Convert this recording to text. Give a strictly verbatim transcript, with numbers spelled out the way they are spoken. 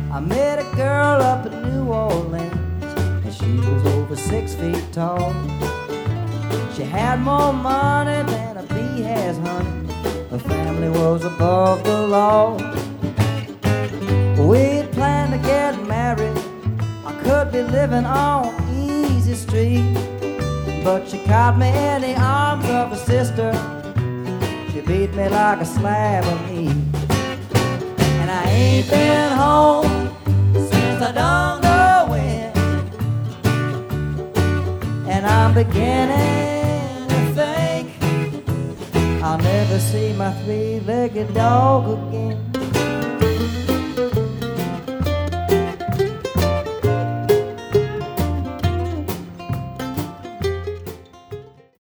I met a girl up in New Orleans, and she was over six feet tall. She had more money than a bee has honey. Her family was above the law. We'd planned to get married. I could be living on Easy Street, but she caught me in the arms of her sister. She beat me like a slab of meat. And I ain't been home since I don't know when. And I'm beginning to think I'll never see my three-legged dog again.